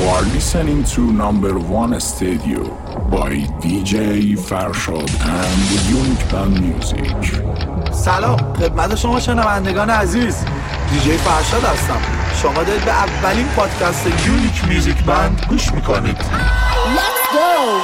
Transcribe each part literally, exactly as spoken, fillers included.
You are listening to number one studio by دی جی فرشاد and Unique Band Music. سلام خدمت شما شنوندگان عزیز، دی جی فرشاد هستم. شما دارید به اولین پادکست یونیک میوزیک بند گوش میکنید. Let's go!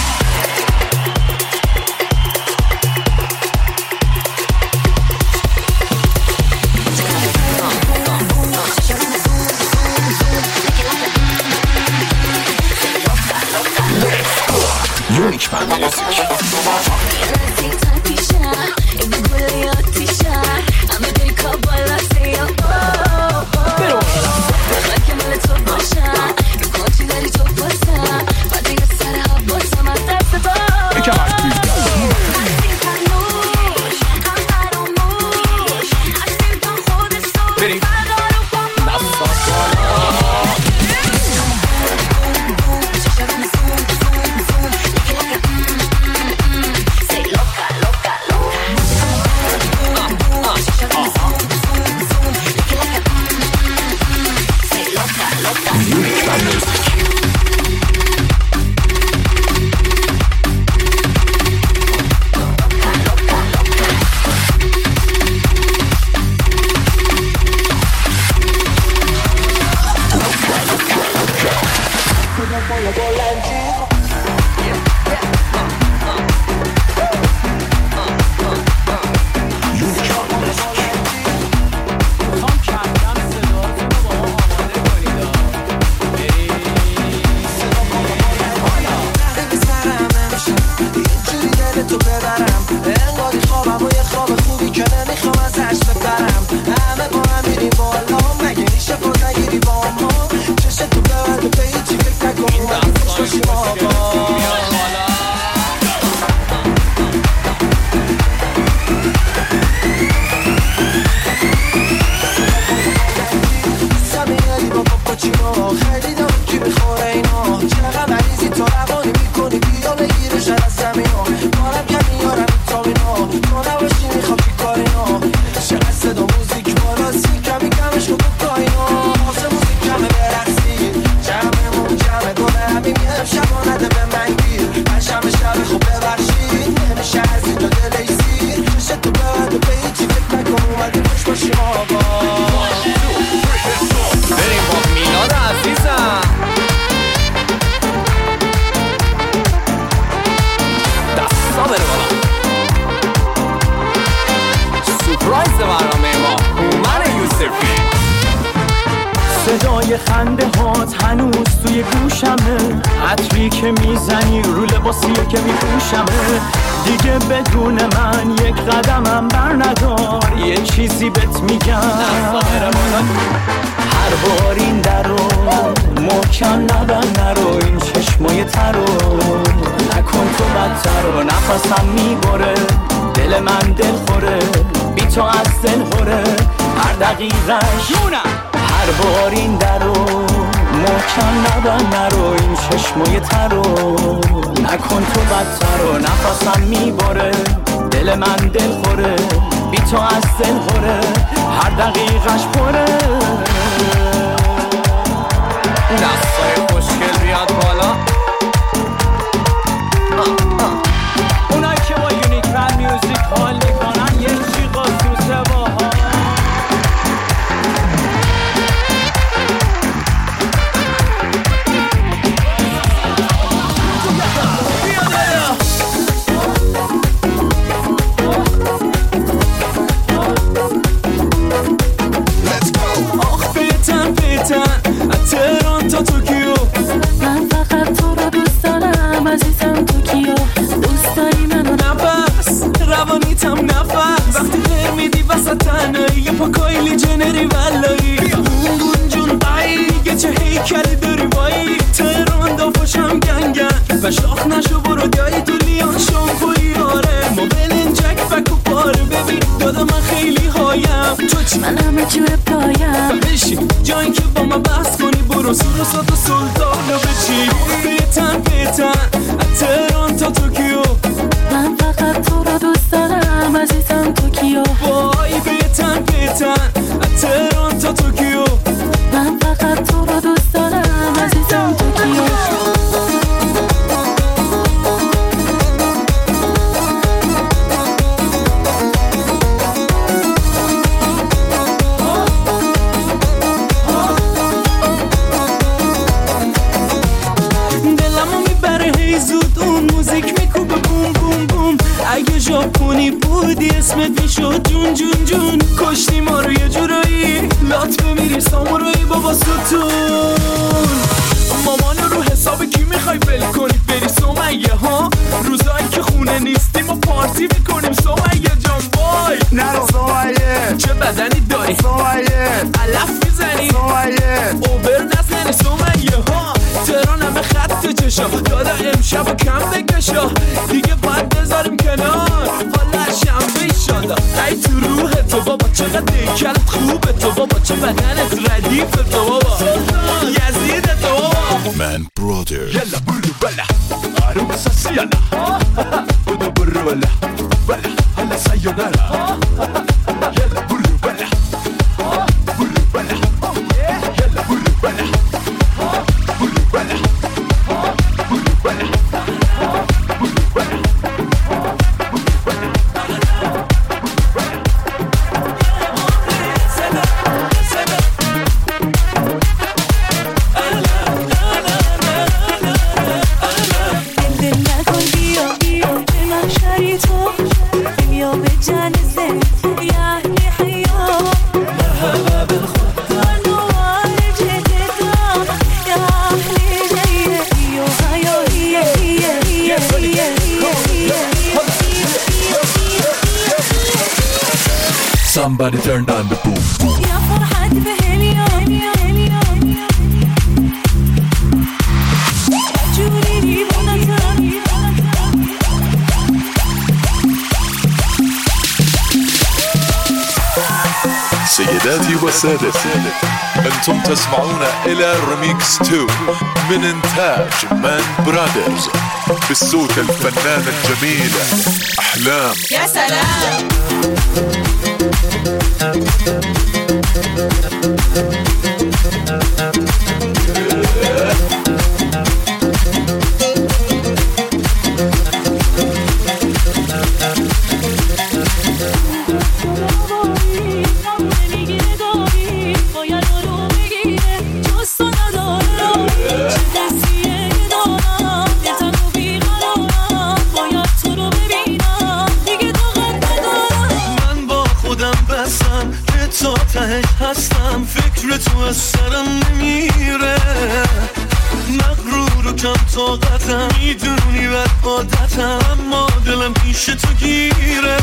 Unique Band Music. صدای خنده هات هنوز توی گوشمه، عطری که میزنی رو لباسی که میپوشمه. دیگه بدون من یک قدمم بر ندار، یه چیزی بهت میگم. هر بار این در رو محکم نبند، نرو این چشمای تر رو نکن تو بدتر رو. نفسم میبره دل من دل خوره، بی تو از دل خوره هر دقیقش. هر بار این در رو محکم نبند، نرو این چشمای تر رو نکن تو بدتر رو. نفسم میبره دل من دل خوره، بی تو از دل خوره هر دقیقش پره. دستای خوشگل بیاد بالا. اونایی که با یونیک بند میوزیک حال میکنن یک چیقا تو سواها. تهران تا توکیو، من فقط تو رو دوست دارم عزیزم. توکیو دوست داری منو؟ نفس روانیتم نفس. وقتی غیر میدی وسط تنهایی، یه پا کایلی جنری ولایی. اون جون بایی یه چه هیکلی داری وایی. تهران دافاشم گنگن و شاخ نشو برو دیایی تو لیان شامپوی. آره موبیلین جک فکو پاره ببین دادا من خیلی هایم. تو چی؟ من همه جور پایم. بشین جایی که با من بحث کنی، برو سور و ساد و سلطانو بچی. پیتن پیتن تهران تا توکیو، من فقط تو رو دوست دارم عزیزم. توکیو وای پیتن پیتن تهران تا توکیو، من فقط تو رو دوست دارم عزیزم. جون جون جون کشتی ما رو یه جورایی لات بمیری سامورایی بابا ستون مامان رو حساب کی میخوای بل کنی بری سمیه ها روزایی که خونه نیستیم و پارتی میکنیم سمیه جان وای نرو سمیه چه بدنی داری سمیه علف میزنی سمیه اوبر نزنی سمیه ها تهران همه خط چشا دادا امشب و کم بکشا دیگه باید بذاریم کنار حالا شنبه ایشالا ای تو روح تو بابا چقدر دیکلت خوبه تو بابا چه بدنت ردیف تو بابا یزید تو بابا من برادر يلا برو بلا عروسة سيانا بدو برو بلا بلا هلا سايونارا يلا برو بلا برو بلا يلا برو بلا برو بلا برو بلا برو بلا Somebody turn on the boom boom. يا فرحتي بهاليوم جوري بونتاني سيداتي وسادتي أنتم تسمعون إلى ريميكس اثنين من إنتاج مان برادرز بالصوت الفنان الجميل أحلام. يا سلام هستم فکر تو از سرم نمیره مغرور و کم طاقتم میدونی بد عادتم اما دلم پیش تو گیره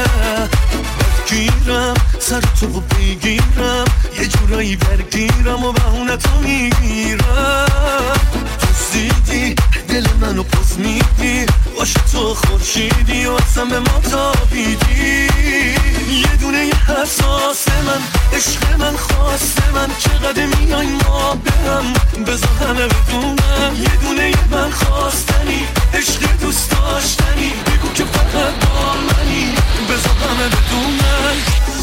گیرم سر تو رو بگیرم یه جورایی برگیرم و بهونه تو میگیرم تو زیدی دل منو پس میدی باشه تو خورشیدی و اصلا به ما تابیدی یه دونه یه حساس من عشق من خواسته من چقدر میای ما برم بذار همه بدونم یه دونه یه من خواستنی عشق دوست داشتنی بگو که فقط با منی بذار همه بدونم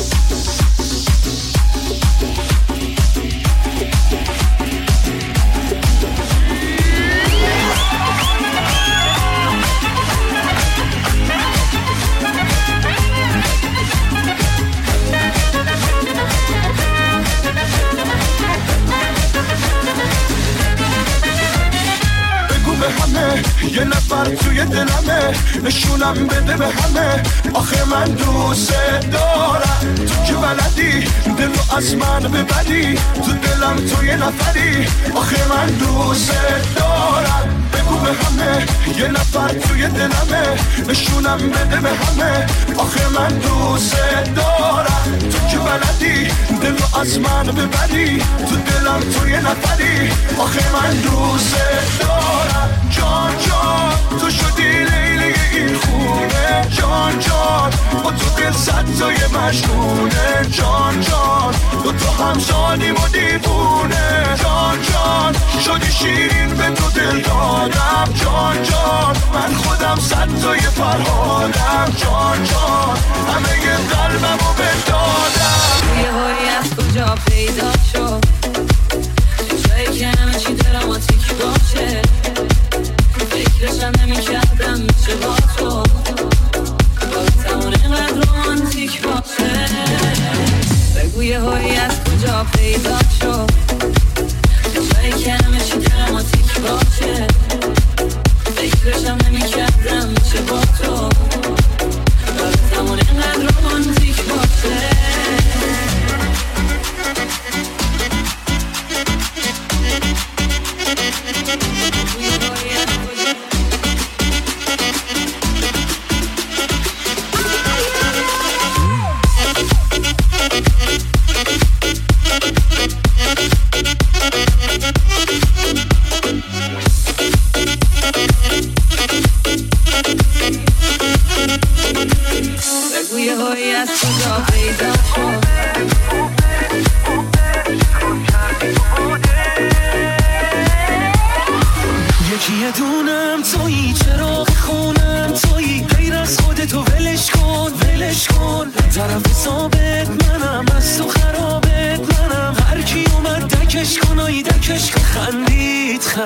یه نفر توی دلمه نشونم بده به همه آخه من دوست دارم تو که بلدی دل رو از من ببری تو دلم تو یه نفری آخه من دوست دارم بگو به همه یه نفر توی دلمه نشونم بده به همه آخه من دوست دارم تو که بلدی دل رو از من ببری تو دلم تو یه نفری آخه من دوست دارم جان جان تو شدی لیلی این خونه جان جان با تو دل صد تای مجنونه جان جان دو تو همزادیم و دیوونه جان جان شدی شیرین به تو دل دادم جان جان من خودم صد تای فرهادم جان جان همه ی قلبم رو بدادم یه هایی از کجا پیدا شد جایی که همه چی دراماتیک باشه فکرشم نمی کردم چه با تو باید اینقدر رومانتیک باشه بگو یه هایی از کجا پیدا شد جایی که همه چی دراماتیک باشه فکرشم نمی کردم چه با تو باید اینقدر رومانتیک باشه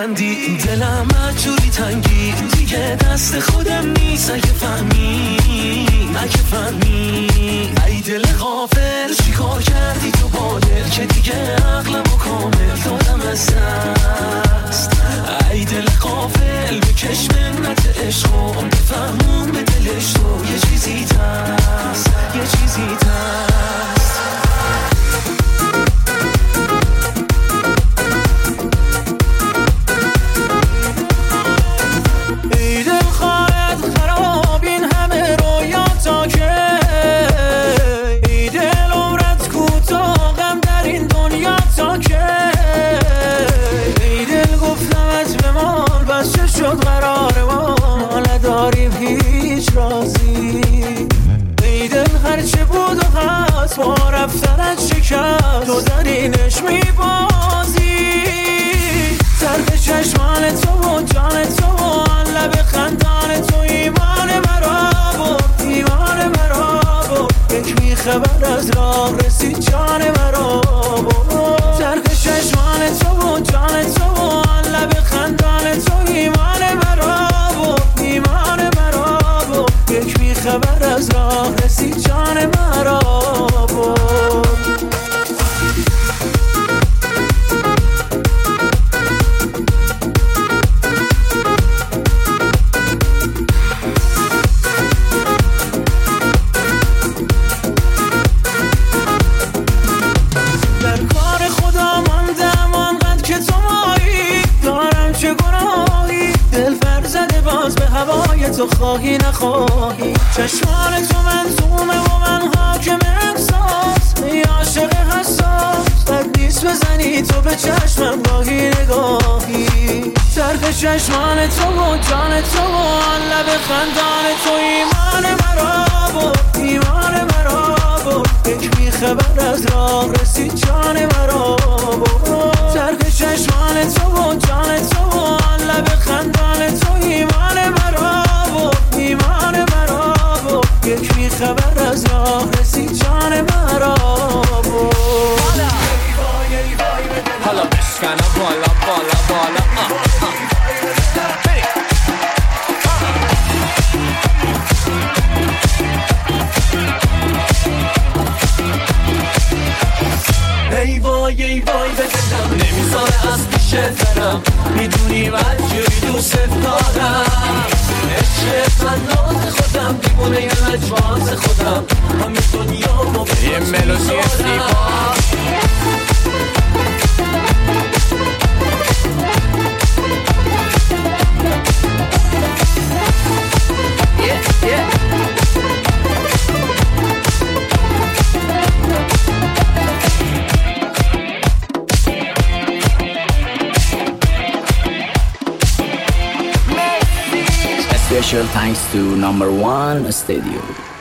ببندی این دلم مجوری تنگی دیگه دست خودم نیست اگه فهمی اگه فهمی ای دل غافل چی کار کردی تو با دل که دیگه عقلمو کامل دادم از دست ای دل غافل بکش منت عشقم بفهمون به دلش تو یه چیزی تست یه چیزی تست ای دل خواهد خراب این همه رویا تا که ای دل عمرت کوتاه غم در این دنیا تا که ای دل گفتمت به مال بس چه شد قرار ما نداریم هیچ رازی ای دل هرچه بود و هست با رفتنت شکست تو در اینش میبازی طرف چشمان تو و جان تو و لب خندان تو ایمان مرا بود ایمان مرا بود یک بیخبر از راه رسید جان مرا بود طرف چشمان تو و جان تو و لب خندان تو ایمان مرا بود ایمان مرا بود یک بیخبر از راه رسید جان مرا بود تو خواهی نخواهی چشمان تو منظومه و من حاکم احساس ای عاشق حساس بد نیست بزنی تو به چشمم گاهی نگاهی طرف چشمان تو و جان تو و لب خندان تو ایمان مرا بود ایمان مرا بود یک بیخبر از راه رسید جان مرا بود طرف چشمان تو و جان تو و لب خندان تو ایمان مرا ایمان مرا بود یک بیخبر از راه رسید جان مرا بود حالا بشکنم بالا بالا بالا ای وای ای وای به دلم نمیذاره از پیشت برم میدونی من جوری دوست دارم عشق فنات خودم دیوونه ی لجباز خودم همه دنیا ما به یه ملودی زیبا yeah, yeah. Special thanks to Number One Studio.